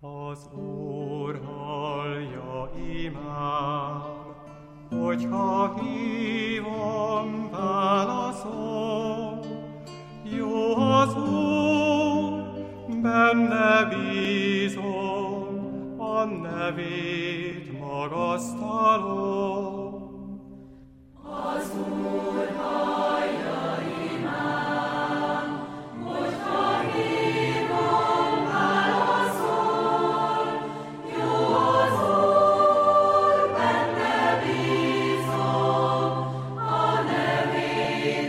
Az Úr hallja imám, hogyha hívom, válaszol. Jó az Úr, benne bízom, a nevét magasztalom. Az Úr hallja imám, hogyha hívom, válaszol. Jó az Úr, benne bízom, a nevét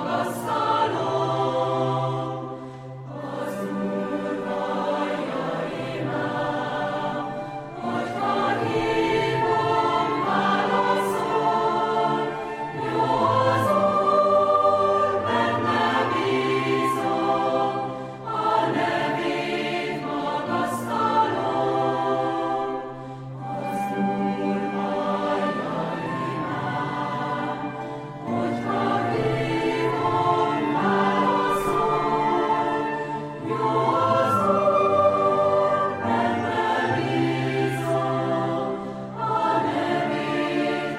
magasztalom. Az Úr hallja imám, hogyha hívom, válaszol. Jó az Úr, benne bízom, a nevét magasztalom. Az Úr hallja imám, hogyha hívom, válaszol. Jó az Úr, benne bízom, a nevét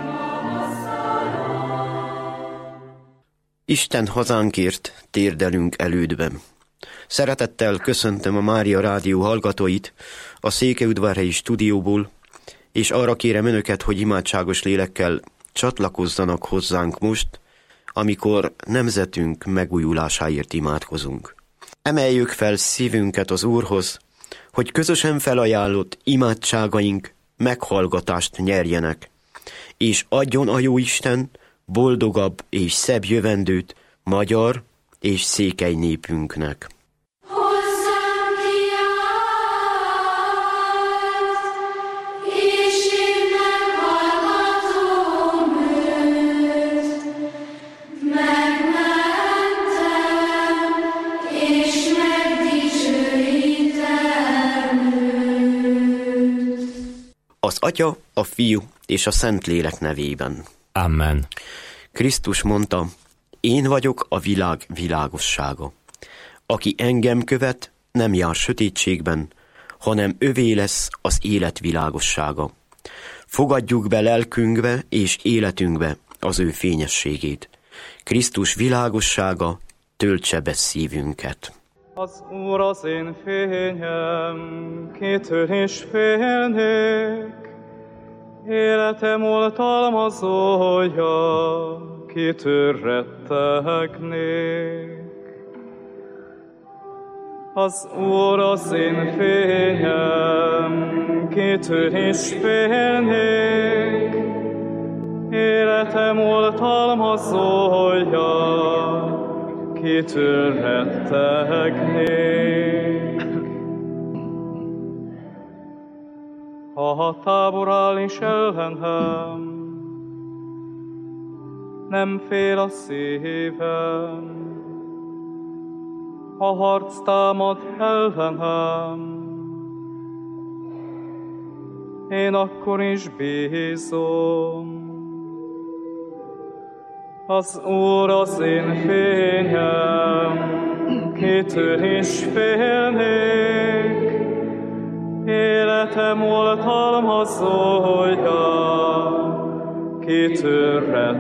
magasztalom. Isten hazánkért térdelünk elődben. Szeretettel köszöntöm a Mária Rádió hallgatóit a Székelyudvarhelyi stúdióból, és arra kérem önöket, hogy imádságos lélekkel csatlakozzanak hozzánk most, amikor nemzetünk megújulásáért imádkozunk. Emeljük fel szívünket az Úrhoz, hogy közösen felajánlott imádságaink meghallgatást nyerjenek, és adjon a Jóisten boldogabb és szebb jövendőt magyar és székely népünknek. Hozzám kiállt, és én meghallgatom őt. Megmentem, és megdicsőítem őt. Az Atya, a Fiú és a Szentlélek nevében. Amen. Krisztus mondta, én vagyok a világ világossága. Aki engem követ, nem jár sötétségben, hanem övé lesz az élet világossága. Fogadjuk be lelkünkbe és életünkbe az ő fényességét. Krisztus világossága töltse be szívünket. Az Úr az én fényem, kitől is félnék. Életem oltalmazója, kitől rettegnék. Az Úr az én fényem, kitől is félnék. Életem oltalmazója, kitől rettegnék. Ha a tábor áll is ellenem, nem fél a szívem. Ha harc támad ellenem, én akkor is bízom. Az Úr az én fényem, kitől is félnék. Életem oltalmazója, kitől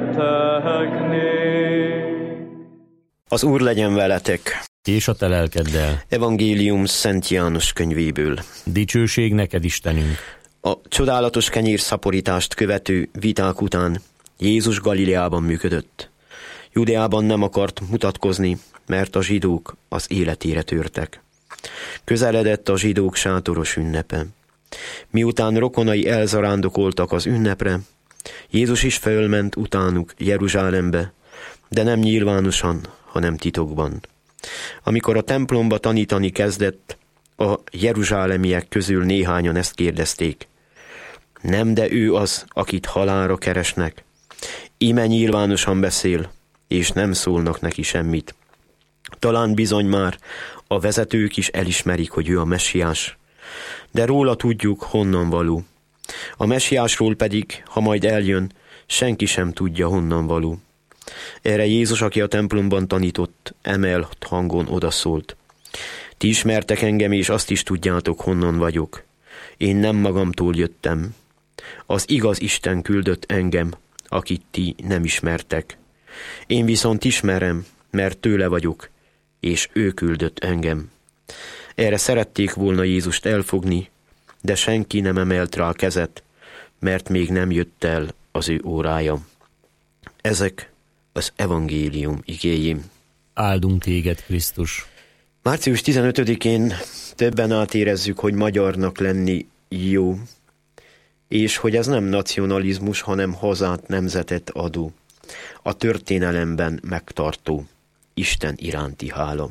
rettegnék. Az Úr legyen veletek! És a te lelkeddel. Evangélium Szent János könyvéből. Dicsőség neked, Istenünk. A csodálatos kenyérszaporítást követő viták után Jézus Galileában működött. Judeában nem akart mutatkozni, mert a zsidók az életére törtek. Közeledett a zsidók sátoros ünnepe. Miután rokonai elzarándokoltak az ünnepre, Jézus is fölment utánuk Jeruzsálembe, de nem nyilvánosan, hanem titokban. Amikor a templomba tanítani kezdett, a jeruzsálemiek közül néhányan ezt kérdezték. Nem, de ő az, akit halálra keresnek. Íme nyilvánosan beszél, és nem szólnak neki semmit. Talán bizony már a vezetők is elismerik, hogy ő a messiás, de róla tudjuk, honnan való. A messiásról pedig, ha majd eljön, senki sem tudja, honnan való. Erre Jézus, aki a templomban tanított, emelt hangon odaszólt. Ti ismertek engem, és azt is tudjátok, honnan vagyok. Én nem magamtól jöttem. Az igaz Isten küldött engem, akit ti nem ismertek. Én viszont ismerem, mert tőle vagyok, és ő küldött engem. Erre szerették volna Jézust elfogni, de senki nem emelt rá a kezet, mert még nem jött el az ő órája. Ezek az evangélium igéi. Áldunk téged, Krisztus. Március 15-én többen átérezzük, hogy magyarnak lenni jó, és hogy ez nem nacionalizmus, hanem hazát, nemzetet adó, a történelemben megtartó Isten iránti hála.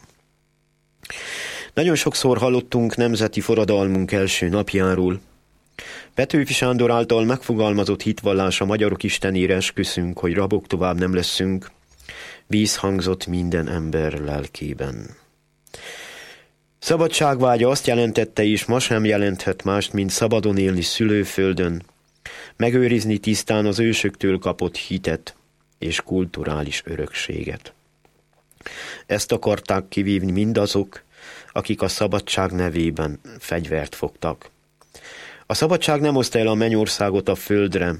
Nagyon sokszor hallottunk nemzeti forradalmunk első napjáról. Petőfi Sándor által megfogalmazott hitvallás a magyarok istenére esküszünk, hogy rabok tovább nem leszünk, vízhangzott minden ember lelkében. Szabadságvágya azt jelentette, és ma sem jelenthet mást, mint szabadon élni szülőföldön, megőrizni tisztán az ősöktől kapott hitet és kulturális örökséget. Ezt akarták kivívni mindazok, akik a szabadság nevében fegyvert fogtak. A szabadság nem hozta el a mennyországot a földre.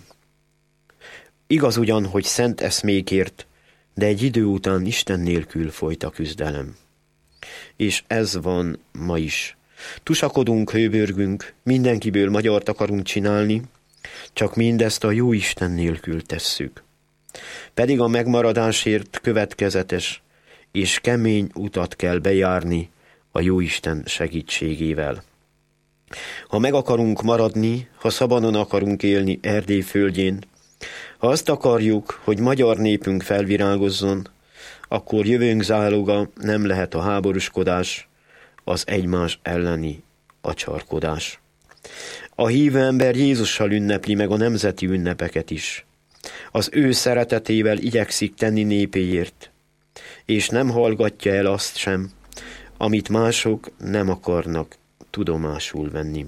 Igaz ugyan, hogy szent eszmékért, de egy idő után Isten nélkül folyt a küzdelem. És ez van ma is. Tusakodunk, hőbörgünk, mindenkiből magyart akarunk csinálni, csak mindezt a jó Isten nélkül tesszük. Pedig a megmaradásért következetes és kemény utat kell bejárni a Jóisten segítségével. Ha meg akarunk maradni, ha szabadon akarunk élni Erdély földjén, ha azt akarjuk, hogy magyar népünk felvirágozzon, akkor jövőnk záloga nem lehet a háborúskodás, az egymás elleni acsarkodás. A hívő ember Jézussal ünnepli meg a nemzeti ünnepeket is. Az ő szeretetével igyekszik tenni népéért, és nem hallgatja el azt sem, amit mások nem akarnak tudomásul venni.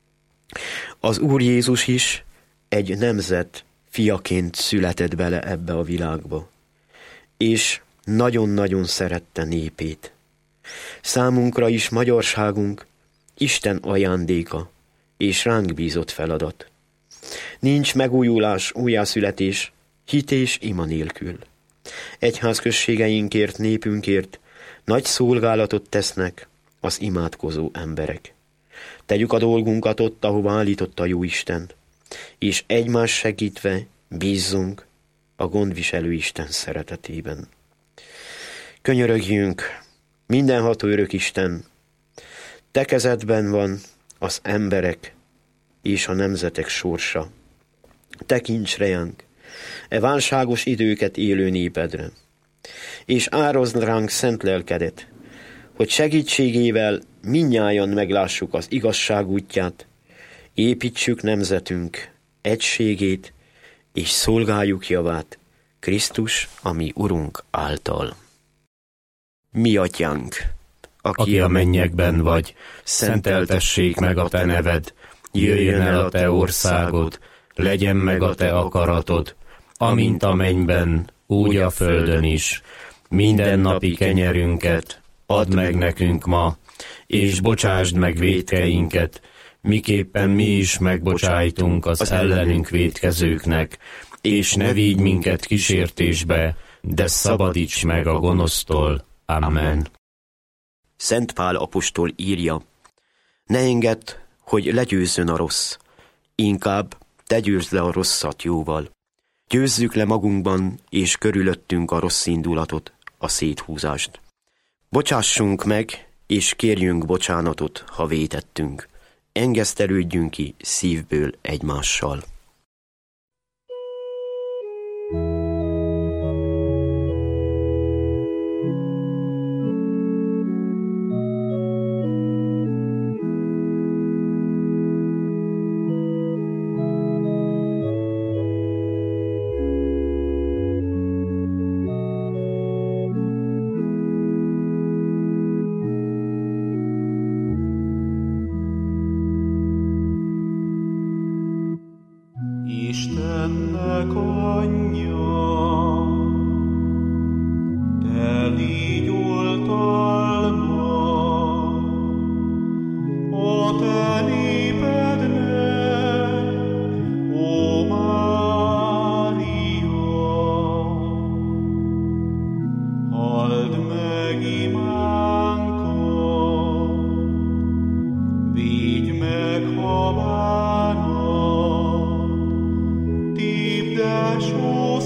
Az Úr Jézus is egy nemzet fiaként született bele ebbe a világba, és nagyon-nagyon szerette népét. Számunkra is magyarságunk Isten ajándéka és ránk bízott feladat. Nincs megújulás, újjászületés, hit és ima nélkül. Egyházközségeinkért, népünkért nagy szolgálatot tesznek az imádkozó emberek. Tegyük a dolgunkat ott, ahova állította a Jóisten, és egymás segítve bízzunk a gondviselő Isten szeretetében. Könyörögjünk, mindenható örök Isten, te kezedben van az emberek és a nemzetek sorsa. Tekints ránk, e válságos időket élő népedre, és árazd ránk szent lelkedet, hogy segítségével mindnyájan meglássuk az igazság útját, építsük nemzetünk egységét, és szolgáljuk javát Krisztus, a mi Urunk által. Mi atyánk, Aki a mennyekben vagy, szenteltessék meg a te neved, jöjjön el a te országod, legyen meg a te akaratod, amint a mennyben, úgy a földön is. Minden napi kenyerünket add meg nekünk ma, és bocsásd meg vétkeinket, miképpen mi is megbocsájtunk az ellenünk vétkezőknek, és ne vigy minket kísértésbe, de szabadíts meg a gonosztól. Amen. Szent Pál apostol írja, ne engedd, hogy legyőzzön a rossz, inkább te győzd le a rosszat jóval. Győzzük le magunkban és körülöttünk a rossz indulatot, a széthúzást. Bocsássunk meg, és kérjünk bocsánatot, ha vétettünk. Engesztelődjünk ki szívből egymással. Istennek anyja, te légy oltalmas, te népednek, ó Mária. Halld meg imánkat, vigy meg havánat, típdásó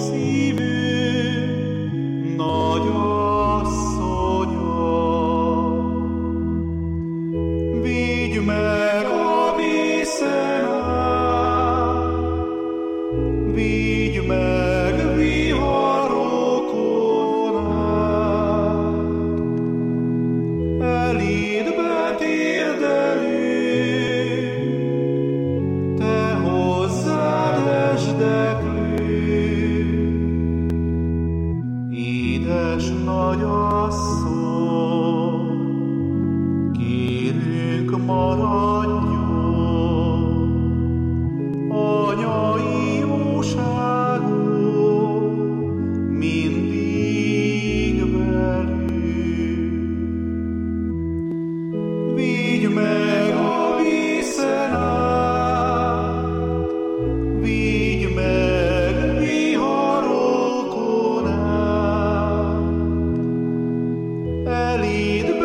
szívünk nagy asszonya. Vigy meg a vészen át, vigy meg viharokon át, eléd betérdelünk, te hozzád esdeklünk. Édes nagyasszony, kérünk maradjon, anyai jóságon mindig velünk. Vigy meg a vészen át, vigy meg viharokon át, eléd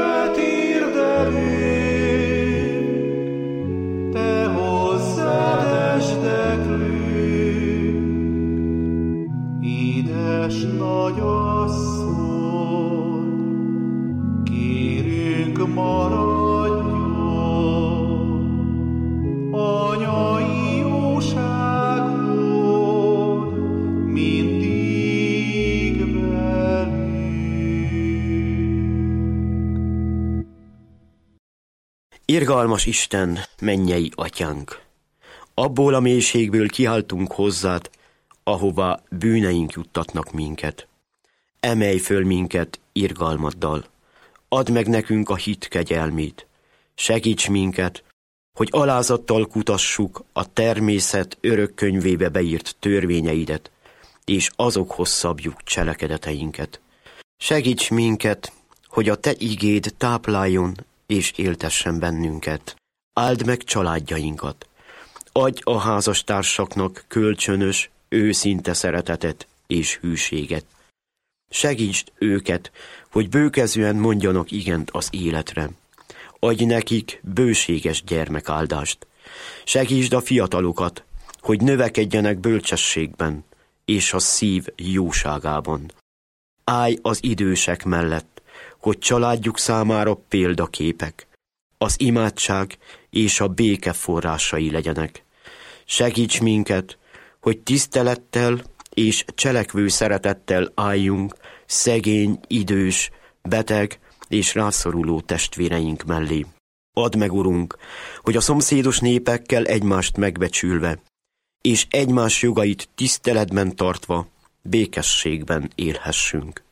betérdelünk, te hozzád esdeklünk. Édes nagyasszony, kérünk maradjon, anyai jóságon mindig velünk. Irgalmas Isten, mennyei atyánk! Abból a mélységből kiáltunk hozzád, ahová bűneink juttatnak minket. Emelj föl minket irgalmaddal, add meg nekünk a hit kegyelmét, segíts minket, hogy alázattal kutassuk a természet örök könyvébe beírt törvényeidet, és azokhoz szabjuk cselekedeteinket. Segíts minket, hogy a te igéd tápláljon és éltessen bennünket. Áld meg családjainkat. Adj a házastársaknak kölcsönös, őszinte szeretetet és hűséget. Segítsd őket, hogy bőkezűen mondjanak igent az életre. Adj nekik bőséges gyermekáldást. Segítsd a fiatalokat, hogy növekedjenek bölcsességben és a szív jóságában. Állj az idősek mellett, hogy családjuk számára példaképek, az imádság és a béke forrásai legyenek. Segíts minket, hogy tisztelettel és cselekvő szeretettel álljunk szegény, idős, beteg és rászoruló testvéreink mellé. Add meg, Urunk, hogy a szomszédos népekkel egymást megbecsülve, és egymás jogait tiszteletben tartva, békességben élhessünk.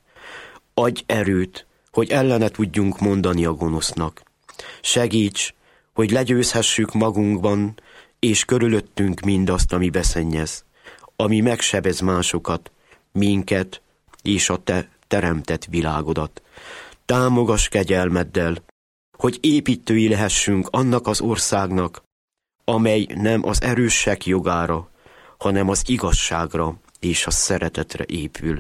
Adj erőt, hogy ellene tudjunk mondani a gonosznak. Segíts, hogy legyőzhessük magunkban és körülöttünk mindazt, ami beszennyez, ami megsebez másokat, minket és a te teremtett világodat. Támogass kegyelmeddel, hogy építői lehessünk annak az országnak, amely nem az erősek jogára, hanem az igazságra és a szeretetre épül.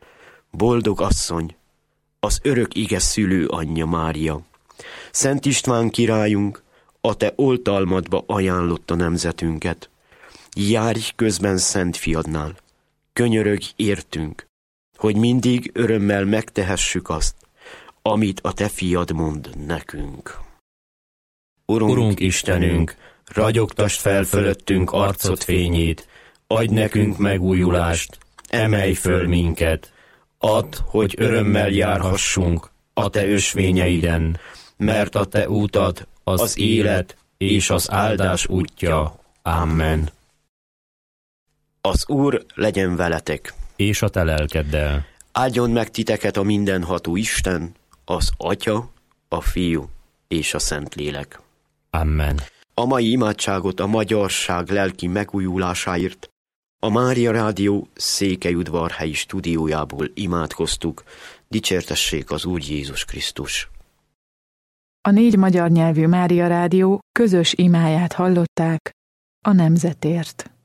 Boldog asszony, az örök ige szülő anyja Mária, Szent István királyunk, a te oltalmadba ajánlotta nemzetünket. Járj közben Szent Fiadnál, könyörögj értünk, hogy mindig örömmel megtehessük azt, amit a te fiad mond nekünk. Urunk Istenünk, ragyogtasd fel fölöttünk arcod fényét, adj nekünk megújulást, emelj föl minket, add, hogy örömmel járhassunk a te ösvényeiden, mert a te útad az élet és az áldás útja. Amen. Az Úr legyen veletek, És a te lelkeddel. áldjon meg titeket a mindenható Isten, az Atya, a Fiú és a Szentlélek. Amen. A mai imádságot a magyarság lelki megújulásáért a Mária Rádió Székelyudvarhelyi stúdiójából imádkoztuk. Dicsértessék az Úr Jézus Krisztus! A 4 magyar nyelvű Mária Rádió közös imáját hallották a nemzetért.